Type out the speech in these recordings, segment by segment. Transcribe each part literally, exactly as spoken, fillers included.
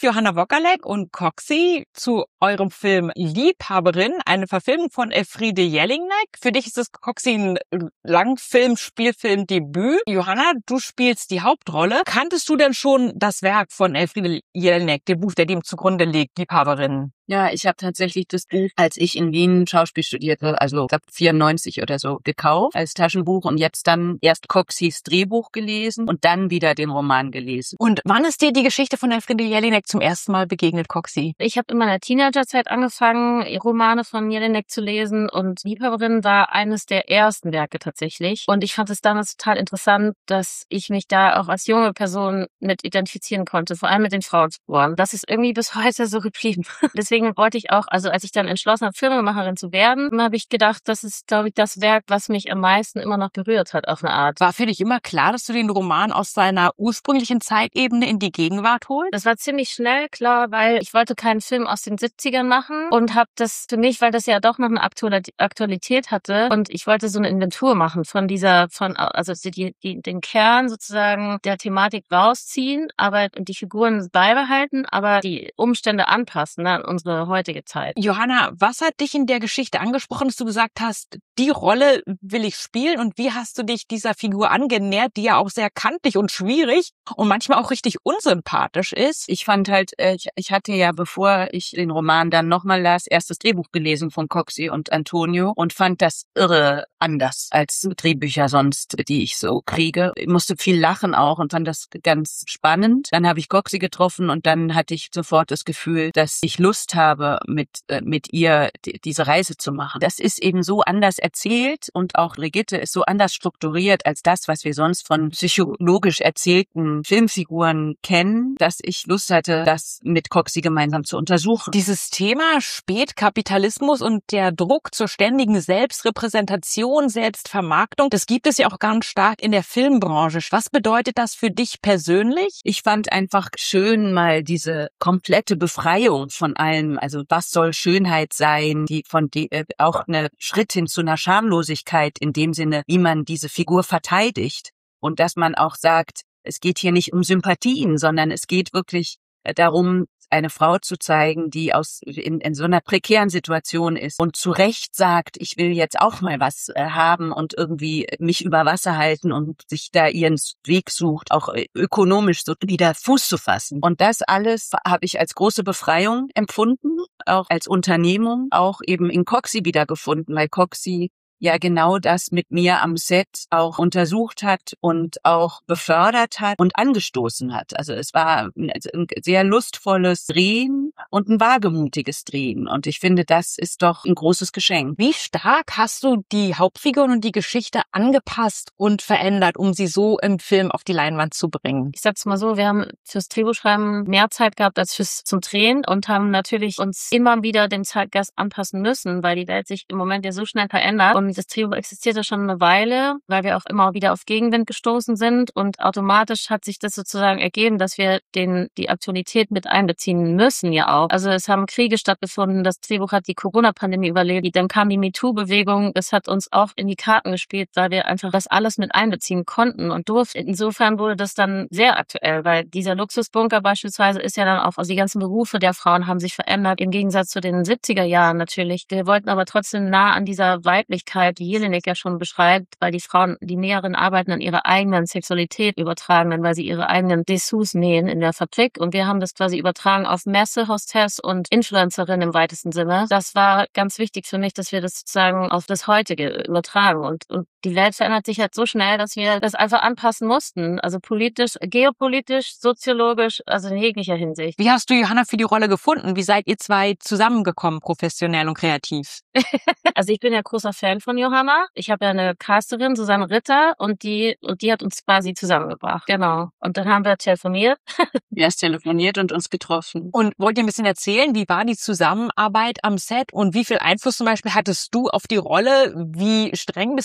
Johanna Wokalek und Coxie zu eurem Film Liebhaberin, eine Verfilmung von Elfriede Jelinek. Für dich ist es, Coxie, ein Langfilm, Spielfilmdebüt. Johanna, du spielst die Hauptrolle. Kanntest du denn schon das Werk von Elfriede Jelinek, dem Buch, der dem zugrunde liegt, Liebhaberin? Ja, ich habe tatsächlich das Buch, als ich in Wien Schauspiel studierte, also ich glaube vierundneunzig oder so, gekauft als Taschenbuch und jetzt dann erst Coxies Drehbuch gelesen und dann wieder den Roman gelesen. Und wann ist dir die Geschichte von Elfriede Jelinek zum ersten Mal begegnet, Coxie? Ich habe in meiner Teenagerzeit angefangen, Romane von Jelinek zu lesen und Liebhaberin war eines der ersten Werke tatsächlich. Und ich fand es damals total interessant, dass ich mich da auch als junge Person mit identifizieren konnte, vor allem mit den Frauenspuren. Das ist irgendwie bis heute so geblieben. Deswegen wollte ich auch, also als ich dann entschlossen habe, Filmemacherin zu werden, habe ich gedacht, das ist, glaube ich, das Werk, was mich am meisten immer noch berührt hat auf eine Art. War für dich immer klar, dass du den Roman aus seiner ursprünglichen Zeitebene in die Gegenwart holst? Das war ziemlich schnell klar, weil ich wollte keinen Film aus den siebzigern machen und habe das für mich, weil das ja doch noch eine Aktualität hatte und ich wollte so eine Inventur machen von dieser, von also die, die, den Kern sozusagen der Thematik rausziehen, aber die Figuren beibehalten, aber die Umstände anpassen, ne, an unsere heutige Zeit. Johanna, was hat dich in der Geschichte angesprochen, dass du gesagt hast, die Rolle will ich spielen, und wie hast du dich dieser Figur angenähert, die ja auch sehr kantig und schwierig und manchmal auch richtig unsympathisch ist? Ich fand halt, ich, ich hatte ja, bevor ich den Roman dann nochmal las, erst das Drehbuch gelesen von Coxie und Antonio und fand das irre anders als Drehbücher sonst, die ich so kriege. Ich musste viel lachen auch und fand das ganz spannend. Dann habe ich Coxie getroffen und dann hatte ich sofort das Gefühl, dass ich Lust habe, mit mit ihr die, diese Reise zu machen. Das ist eben so anders erzählt und auch Brigitte ist so anders strukturiert als das, was wir sonst von psychologisch erzählten Filmfiguren kennen, dass ich Lust hatte, das mit Coxie gemeinsam zu untersuchen. Dieses Thema Spätkapitalismus und der Druck zur ständigen Selbstrepräsentation, Selbstvermarktung, das gibt es ja auch ganz stark in der Filmbranche. Was bedeutet das für dich persönlich? Ich fand einfach schön, mal diese komplette Befreiung von allem, also was soll Schönheit sein, die von die, äh, auch eine Schritt hin zu einer Schamlosigkeit in dem Sinne, wie man diese Figur verteidigt und dass man auch sagt, es geht hier nicht um Sympathien, sondern es geht wirklich äh, darum, eine Frau zu zeigen, die aus in, in so einer prekären Situation ist und zu Recht sagt, ich will jetzt auch mal was äh, haben und irgendwie mich über Wasser halten und sich da ihren Weg sucht, auch ökonomisch so wieder Fuß zu fassen. Und das alles habe ich als große Befreiung empfunden, auch als Unternehmung, auch eben in Coxie wiedergefunden, weil Coxie ja genau das mit mir am Set auch untersucht hat und auch befördert hat und angestoßen hat. Also es war ein sehr lustvolles Drehen und ein wagemutiges Drehen. Und ich finde, das ist doch ein großes Geschenk. Wie stark hast du die Hauptfiguren und die Geschichte angepasst und verändert, um sie so im Film auf die Leinwand zu bringen? Ich sag's mal so, wir haben fürs Drehbuchschreiben mehr Zeit gehabt als fürs zum Drehen und haben natürlich uns immer wieder dem Zeitgeist anpassen müssen, weil die Welt sich im Moment ja so schnell verändert. Und das Drehbuch existiert ja schon eine Weile, weil wir auch immer wieder auf Gegenwind gestoßen sind und automatisch hat sich das sozusagen ergeben, dass wir den die Aktualität mit einbeziehen müssen ja auch. Also es haben Kriege stattgefunden, das Drehbuch hat die Corona-Pandemie überlebt, dann kam die MeToo-Bewegung, das hat uns auch in die Karten gespielt, weil wir einfach das alles mit einbeziehen konnten und durften. Insofern wurde das dann sehr aktuell, weil dieser Luxusbunker beispielsweise ist ja dann auch, also die ganzen Berufe der Frauen haben sich verändert, im Gegensatz zu den siebziger Jahren natürlich. Wir wollten aber trotzdem nah an dieser Weiblichkeit, die Jelinek ja schon beschreibt, weil die Frauen, die Näheren arbeiten an ihrer eigenen Sexualität übertragen, weil sie ihre eigenen Dessous nähen in der Fabrik. Und wir haben das quasi übertragen auf Messe, Hostess und Influencerin im weitesten Sinne. Das war ganz wichtig für mich, dass wir das sozusagen auf das Heutige übertragen. Und, und die Welt verändert sich halt so schnell, dass wir das einfach anpassen mussten. Also politisch, geopolitisch, soziologisch, also in jeglicher Hinsicht. Wie hast du Johanna für die Rolle gefunden? Wie seid ihr zwei zusammengekommen, professionell und kreativ? Also ich bin ja großer Fan von Johanna. Ich habe ja eine Casterin, Susanne Ritter, und die und die hat uns quasi zusammengebracht. Genau. Und dann haben wir telefoniert. Wir haben telefoniert und uns getroffen. Und wollt ihr ein bisschen erzählen, wie war die Zusammenarbeit am Set und wie viel Einfluss zum Beispiel hattest du auf die Rolle? Wie streng bist du als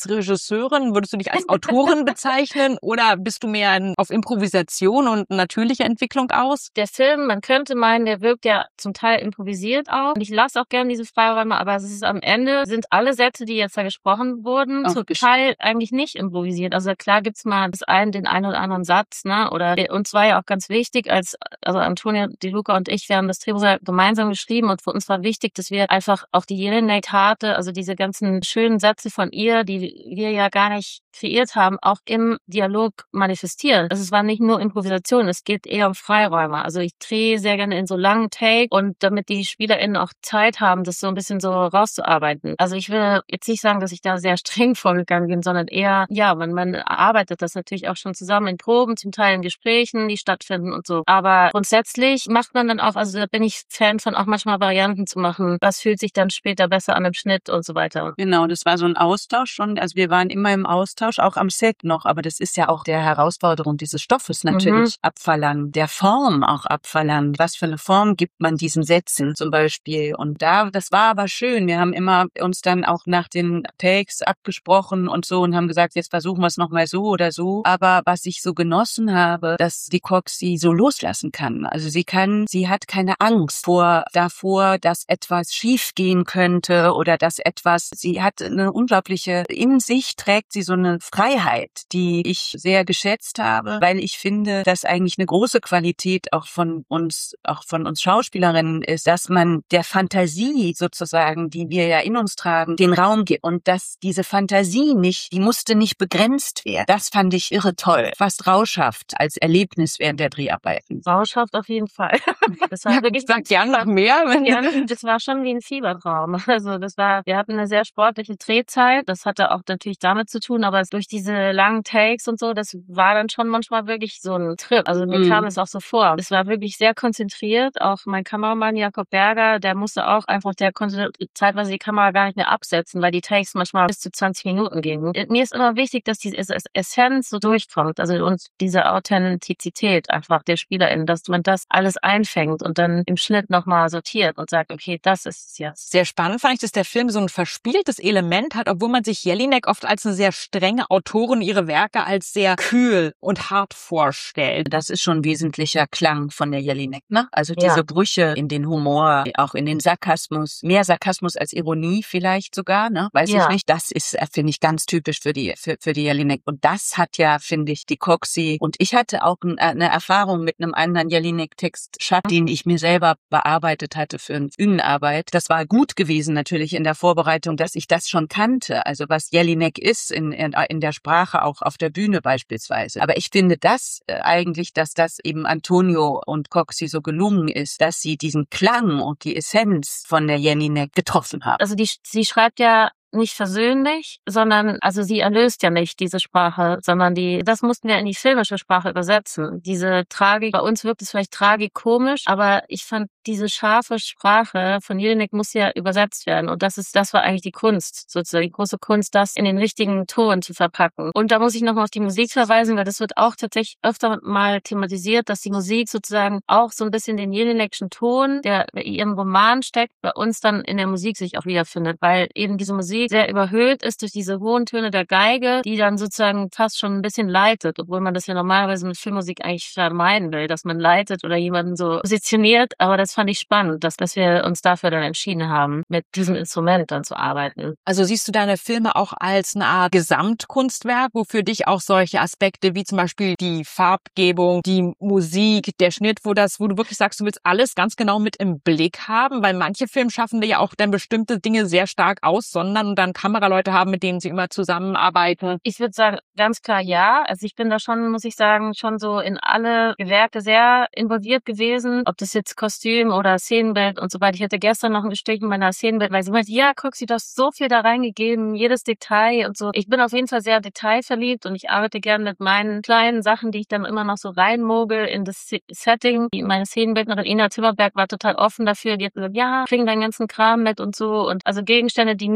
Regisseurin? Würdest du dich als Autorin bezeichnen oder bist du mehr in, auf Improvisation und natürliche Entwicklung aus? Der Film, man könnte meinen, der wirkt ja zum Teil improvisiert auch. Und ich lasse auch gerne diese Freiräume, aber es ist am Ende, sind alle Sätze, die jetzt da gesprochen wurden, Auch zum Teil eigentlich nicht improvisiert. Also klar gibt's mal das einen, den einen oder anderen Satz, ne? Oder uns war ja auch ganz wichtig, als also Antonia De Luca und ich, wir haben das Drehbuch gemeinsam geschrieben und für uns war wichtig, dass wir einfach auch die Jelinek-Harte, also diese ganzen schönen Sätze von ihr, die wir ja gar nicht kreiert haben, auch im Dialog manifestieren. Also es war nicht nur Improvisation, es geht eher um Freiräume. Also ich drehe sehr gerne in so langen Take und damit die SpielerInnen auch Zeit haben, das so ein bisschen so rauszuarbeiten. Also ich will jetzt nicht sagen, dass ich da sehr streng vorgegangen bin, sondern eher, ja, man, man arbeitet das natürlich auch schon zusammen in Proben, zum Teil in Gesprächen, die stattfinden und so. Aber grundsätzlich macht man dann auch, also da bin ich Fan von auch manchmal Varianten zu machen. Was fühlt sich dann später besser an im Schnitt und so weiter. Genau, das war so ein Austausch schon. Also wir waren immer im Austausch, auch am Set noch. Aber das ist ja auch der Herausforderung dieses Stoffes natürlich mhm. abverlangt, der Form auch abverlangt. Was für eine Form gibt man diesen Sätzen zum Beispiel? Und da, das war aber schön. Wir haben immer uns dann auch nach den Takes abgesprochen und so und haben gesagt, jetzt versuchen wir es nochmal so oder so. Aber was ich so genossen habe, dass die Coxie so loslassen kann. Also sie kann, sie hat keine Angst vor davor, dass etwas schief gehen könnte oder dass etwas, sie hat eine unglaubliche, in sich trägt sie so eine Freiheit, die ich sehr geschätzt habe, weil ich finde, dass eigentlich eine große Qualität auch von uns, auch von uns Schauspielerinnen ist, dass man der Fantasie sozusagen, die wir ja in uns tragen, den Raum gibt und dass diese Fantasie nicht, die musste nicht begrenzt werden. Das fand ich irre toll. Fast rauschhaft als Erlebnis während der Dreharbeiten. Rauschhaft auf jeden Fall. Das war ja, wirklich, sagt gern noch mehr. Ja, das war schon wie ein Fiebertraum. Also das war, wir hatten eine sehr sportliche Drehzeit. Das hatte auch natürlich damit zu tun, aber durch diese langen Takes und so, das war dann schon manchmal wirklich so ein Trip. Also mir mm. kam es auch so vor. Es war wirklich sehr konzentriert. Auch mein Kameramann Jakob Berger, der musste auch einfach, der konnte zeitweise die Kamera gar nicht mehr absetzen, weil die Takes manchmal bis zu zwanzig Minuten gingen. Mir ist immer wichtig, dass diese Essenz so durchkommt. Also und diese Authentizität einfach der SpielerInnen, dass man das alles einfängt und dann im Schnitt nochmal sortiert und sagt, okay, das ist es jetzt. Sehr spannend fand ich, dass der Film so ein verspieltes Element hat, obwohl man sich Jelinek oft als eine sehr strenge Autorin, ihre Werke als sehr kühl und hart vorstellt. Das ist schon ein wesentlicher Klang von der Jelinek, ne? Also diese ja. Brüche in den Humor, auch in den Sarkasmus, mehr Sarkasmus als Ironie vielleicht sogar, ne? Weiß ja. ich nicht. Das ist, finde ich, ganz typisch für die für, für die Jelinek. Und das hat ja, finde ich, die Coxie. Und ich hatte auch eine Erfahrung mit einem anderen Jelinek-Text, den ich mir selber bearbeitet hatte für eine Bühnenarbeit. Das war gut gewesen natürlich in der Vorbereitung, dass ich das schon kannte, also was Jelinek ist in, in, in der Sprache, auch auf der Bühne beispielsweise. Aber ich finde das äh, eigentlich, dass das eben Antonio und Coxie so gelungen ist, dass sie diesen Klang und die Essenz von der Jelinek getroffen haben. Also die, sie schreibt ja nicht versöhnlich, sondern, also sie erlöst ja nicht diese Sprache, sondern die, das mussten wir in die filmische Sprache übersetzen. Diese Tragik, bei uns wirkt es vielleicht tragikomisch, aber ich fand, diese scharfe Sprache von Jelinek muss ja übersetzt werden. Und das ist, das war eigentlich die Kunst, sozusagen, die große Kunst, das in den richtigen Ton zu verpacken. Und da muss ich nochmal auf die Musik verweisen, weil das wird auch tatsächlich öfter mal thematisiert, dass die Musik sozusagen auch so ein bisschen den Jelinekschen Ton, der in ihrem Roman steckt, bei uns dann in der Musik sich auch wiederfindet, weil eben diese Musik sehr überhöht ist durch diese hohen Töne der Geige, die dann sozusagen fast schon ein bisschen leitet, obwohl man das ja normalerweise mit Filmmusik eigentlich vermeiden will, dass man leitet oder jemanden so positioniert. Aber das fand ich spannend, dass, dass wir uns dafür dann entschieden haben, mit diesem Instrument dann zu arbeiten. Also siehst du deine Filme auch als eine Art Gesamtkunstwerk, wo für dich auch solche Aspekte wie zum Beispiel die Farbgebung, die Musik, der Schnitt, wo das, wo du wirklich sagst, du willst alles ganz genau mit im Blick haben, weil manche Filme schaffen dir ja auch dann bestimmte Dinge sehr stark aussondern und dann Kameraleute haben, mit denen sie immer zusammenarbeiten. Ich würde sagen, ganz klar ja. Also ich bin da schon, muss ich sagen, schon so in alle Gewerke sehr involviert gewesen, ob das jetzt Kostüm oder Szenenbild und so weiter. Ich hatte gestern noch ein Gespräch mit meiner Szenenbild, weil sie meinte, ja, Coxie, du hast so viel da reingegeben, jedes Detail und so. Ich bin auf jeden Fall sehr detailverliebt und ich arbeite gerne mit meinen kleinen Sachen, die ich dann immer noch so reinmogel in das Setting. Meine Szenenbildnerin Ina Zimmerberg war total offen dafür. Die hat gesagt, ja, bring deinen ganzen Kram mit und so. Und also Gegenstände, die mir persönlich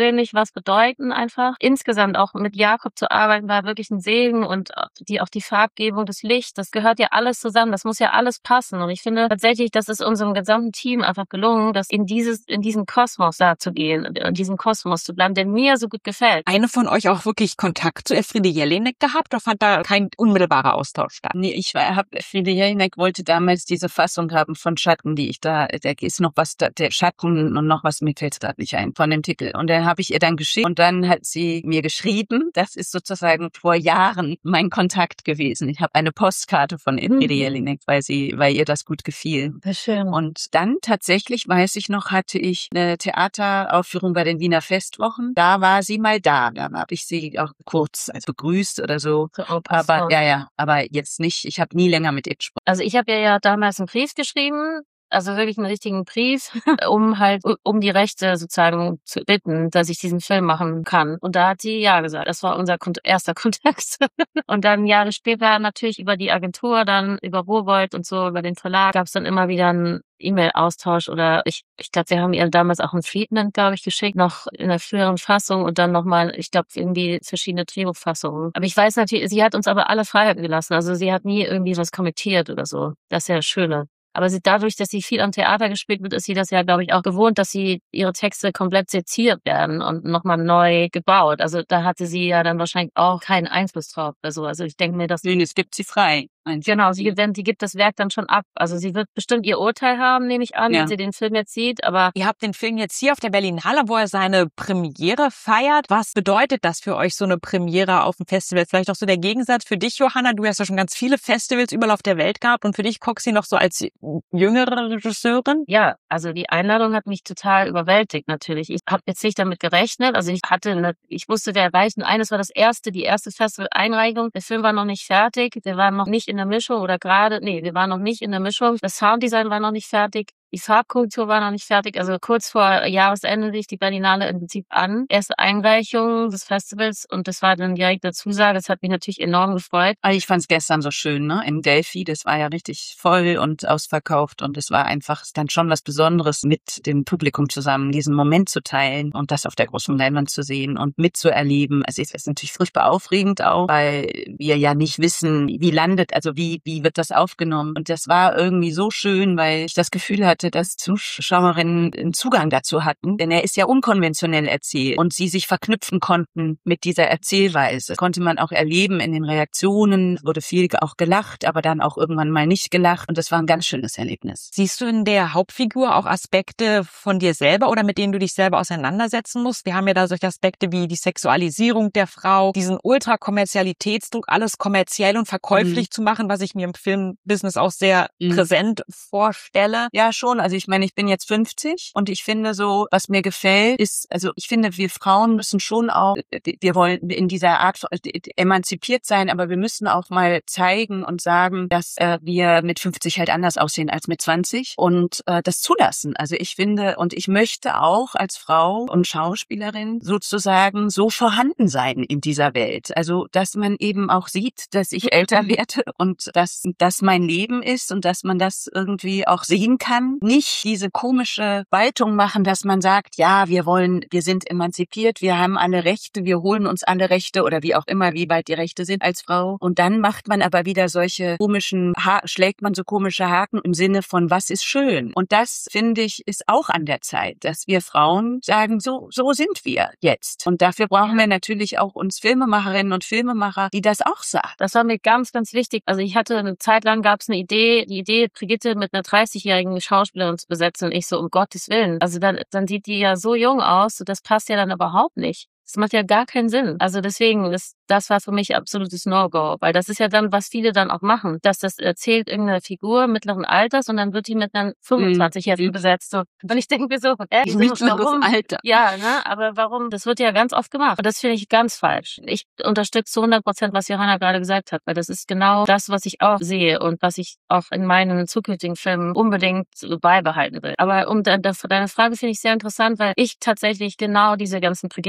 persönlich was bedeuten einfach. Insgesamt auch mit Jakob zu arbeiten war wirklich ein Segen und die auch die Farbgebung, das Licht, das gehört ja alles zusammen. Das muss ja alles passen. Und ich finde tatsächlich, das ist unserem gesamten Team einfach gelungen, dass in dieses, in diesen Kosmos da zu gehen, in diesem Kosmos zu bleiben, der mir so gut gefällt. Eine von euch auch wirklich Kontakt zu Elfriede Jelinek gehabt oder fand da kein unmittelbarer Austausch statt? Nee, ich habe Elfriede Jelinek wollte damals diese Fassung haben von Schatten, die ich da, da ist noch was, da, der Schatten und noch was, mir fällt es gerade nicht ein, von dem Titel. Und dann habe ich ihr dann geschickt und dann hat sie mir geschrieben, das ist sozusagen vor Jahren mein Kontakt gewesen. Ich habe eine Postkarte von Elfriede Jelinek, weil sie, weil ihr das gut gefiel. Schön. Und dann tatsächlich, weiß ich noch, hatte ich eine Theateraufführung bei den Wiener Festwochen. Da war sie mal da. Da habe ich sie auch kurz also begrüßt oder so. so aber ja, ja, aber jetzt nicht. Ich habe nie länger mit ihr gesprochen. Also ich habe ja, ja damals einen Brief geschrieben, also wirklich einen richtigen Brief, um halt, um die Rechte sozusagen zu bitten, dass ich diesen Film machen kann. Und da hat sie ja gesagt. Das war unser erster Kontakt. Und dann Jahre später natürlich über die Agentur, dann über Rowohlt und so, über den Verlag, gab es dann immer wieder einen E-Mail-Austausch oder ich, ich glaube, wir haben ihr damals auch ein Treatment, glaube ich, geschickt, noch in der früheren Fassung und dann nochmal, ich glaube, irgendwie verschiedene Drehbuchfassungen. Aber ich weiß natürlich, sie hat uns aber alle Freiheit gelassen. Also sie hat nie irgendwie was kommentiert oder so. Das ist ja das Schöne. Aber sie, dadurch, dass sie viel am Theater gespielt wird, ist sie das ja, glaube ich, auch gewohnt, dass sie ihre Texte komplett seziert werden und nochmal neu gebaut. Also da hatte sie ja dann wahrscheinlich auch keinen Einfluss drauf. Also, also ich denke mir, dass... Nee, es gibt sie frei. Genau, sie gibt, die gibt das Werk dann schon ab. Also sie wird bestimmt ihr Urteil haben, nehme ich an, ja. wenn sie den Film jetzt sieht. Aber ihr habt den Film jetzt hier auf der Berlinale, wo er seine Premiere feiert. Was bedeutet das für euch, so eine Premiere auf dem Festival? Vielleicht auch so der Gegensatz für dich, Johanna. Du hast ja schon ganz viele Festivals überall auf der Welt gehabt und für dich, Coxie, noch so als jüngere Regisseurin? Ja, also die Einladung hat mich total überwältigt natürlich. Ich habe jetzt nicht damit gerechnet. Also ich hatte, eine, ich wusste, wir erreichen. Eines war das erste, die erste Festival-Einreichung. Der Film war noch nicht fertig. Der war noch nicht in der Mischung oder gerade, nee, wir waren noch nicht in der Mischung. Das Sounddesign war noch nicht fertig. Die Farbkorrektur war noch nicht fertig. Also kurz vor Jahresende lief die Berlinale im Prinzip an. Erste Einreichung des Festivals und das war dann direkt eine Zusage. Das hat mich natürlich enorm gefreut. Also ich fand es gestern so schön, ne? In Delphi, das war ja richtig voll und ausverkauft und es war einfach dann schon was Besonderes, mit dem Publikum zusammen diesen Moment zu teilen und das auf der großen Leinwand zu sehen und mitzuerleben. Also es ist natürlich furchtbar aufregend auch, weil wir ja nicht wissen, wie landet, also wie wie wird das aufgenommen. Und das war irgendwie so schön, weil ich das Gefühl hatte, dass Zuschauerinnen einen Zugang dazu hatten, denn er ist ja unkonventionell erzählt und sie sich verknüpfen konnten mit dieser Erzählweise. Das konnte man auch erleben in den Reaktionen, wurde viel auch gelacht, aber dann auch irgendwann mal nicht gelacht und das war ein ganz schönes Erlebnis. Siehst du in der Hauptfigur auch Aspekte von dir selber oder mit denen du dich selber auseinandersetzen musst? Wir haben ja da solche Aspekte wie die Sexualisierung der Frau, diesen Ultrakommerzialitätsdruck, alles kommerziell und verkäuflich mhm. zu machen, was ich mir im Filmbusiness auch sehr mhm. präsent vorstelle. Ja, schon. Also ich meine, ich bin jetzt fünfzig und ich finde so, was mir gefällt, ist, also ich finde, wir Frauen müssen schon auch, wir wollen in dieser Art emanzipiert sein, aber wir müssen auch mal zeigen und sagen, dass äh, wir mit fünfzig halt anders aussehen als mit zwanzig und äh, das zulassen. Also ich finde, und ich möchte auch als Frau und Schauspielerin sozusagen so vorhanden sein in dieser Welt. Also, dass man eben auch sieht, dass ich älter werde und dass das mein Leben ist und dass man das irgendwie auch sehen kann. Nicht diese komische Waltung machen, dass man sagt, ja, wir wollen, wir sind emanzipiert, wir haben alle Rechte, wir holen uns alle Rechte oder wie auch immer, wie weit die Rechte sind als Frau. Und dann macht man aber wieder solche komischen, ha- schlägt man so komische Haken im Sinne von, was ist schön? Und das, finde ich, ist auch an der Zeit, dass wir Frauen sagen, so, so sind wir jetzt. Und dafür brauchen wir natürlich auch uns Filmemacherinnen und Filmemacher, die das auch sagen. Das war mir ganz, ganz wichtig. Also ich hatte eine Zeit lang, gab es eine Idee, die Idee, Brigitte mit einer dreißigjährigen Schauspielerin zu besetzen und ich so, um Gottes Willen. Also dann, dann sieht die ja so jung aus, das passt ja dann überhaupt nicht. Das macht ja gar keinen Sinn. Also deswegen, das, das war für mich absolutes No-Go. Weil das ist ja dann, was viele dann auch machen. Dass das erzählt irgendeine Figur mittleren Alters und dann wird die mit einem fünfundzwanzigjährigen mhm. besetzt. So. Und ich denke mir so, äh, mittleres warum? Alter. Ja, ne, aber warum? Das wird ja ganz oft gemacht. Und das finde ich ganz falsch. Ich unterstütze zu hundert Prozent, was Johanna gerade gesagt hat. Weil das ist genau das, was ich auch sehe und was ich auch in meinen zukünftigen Filmen unbedingt beibehalten will. Aber um de- de- deine Frage finde ich sehr interessant, weil ich tatsächlich genau diese ganzen Brigitte-Erlebnisse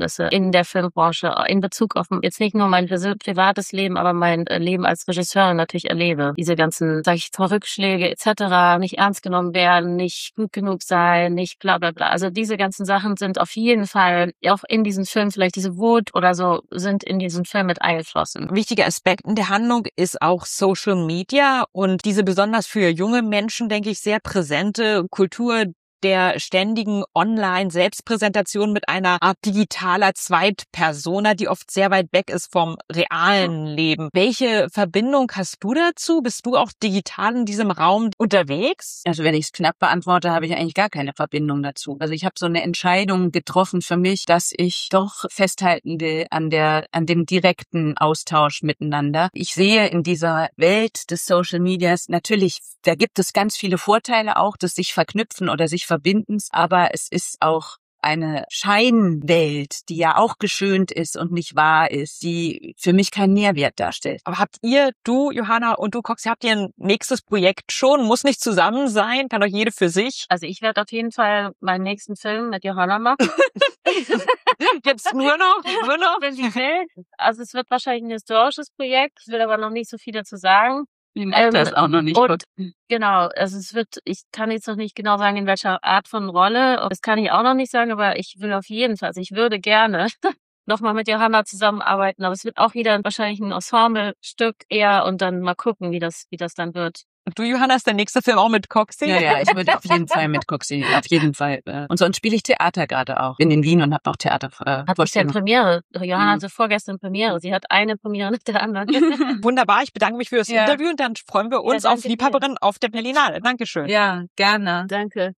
Einflüsse in der Filmbranche in Bezug auf jetzt nicht nur mein privates Leben, aber mein Leben als Regisseurin natürlich erlebe. Diese ganzen, sag ich jetzt mal, Rückschläge et cetera, nicht ernst genommen werden, nicht gut genug sein, nicht bla bla bla. Also diese ganzen Sachen sind auf jeden Fall auch in diesen Film, vielleicht diese Wut oder so, sind in diesen Film mit eingeflossen. Wichtiger Aspekt in der Handlung ist auch Social Media und diese besonders für junge Menschen, denke ich, sehr präsente Kultur der ständigen Online-Selbstpräsentation mit einer Art digitaler Zweitpersona, die oft sehr weit weg ist vom realen Leben. Welche Verbindung hast du dazu? Bist du auch digital in diesem Raum unterwegs? Also wenn ich es knapp beantworte, habe ich eigentlich gar keine Verbindung dazu. Also ich habe so eine Entscheidung getroffen für mich, dass ich doch festhalten will an der, an dem direkten Austausch miteinander. Ich sehe in dieser Welt des Social Medias natürlich, da gibt es ganz viele Vorteile auch, dass sich verknüpfen oder sich verbinden, aber es ist auch eine Scheinwelt, die ja auch geschönt ist und nicht wahr ist, die für mich keinen Mehrwert darstellt. Aber habt ihr, du, Johanna und du, Coxie, habt ihr ein nächstes Projekt schon? Muss nicht zusammen sein, kann doch jede für sich. Also ich werde auf jeden Fall meinen nächsten Film mit Johanna machen. Jetzt nur noch, nur noch. Wenn sie will. Also es wird wahrscheinlich ein historisches Projekt, ich will aber noch nicht so viel dazu sagen. Ich mag das auch noch nicht. Und genau, also es wird, ich kann jetzt noch nicht genau sagen, in welcher Art von Rolle. Das kann ich auch noch nicht sagen, aber ich will auf jeden Fall, also ich würde gerne nochmal mit Johanna zusammenarbeiten, aber es wird auch wieder wahrscheinlich ein Ensemble-Stück eher und dann mal gucken, wie das, wie das dann wird. Und du, Johanna, ist der nächste Film auch mit Coxie? Ja, ja, ich würde auf jeden Fall mit Coxie, auf jeden Fall. Und sonst spiele ich Theater gerade auch. Bin in Wien und habe auch Theater äh, Hat bisher Premiere. Johanna hatte vorgestern Premiere. Sie hat eine Premiere nach der anderen. Wunderbar, ich bedanke mich für das Ja. Interview und dann freuen wir uns Ja, auf Liebhaberin auf der Berlinale. Dankeschön. Ja, gerne. Danke.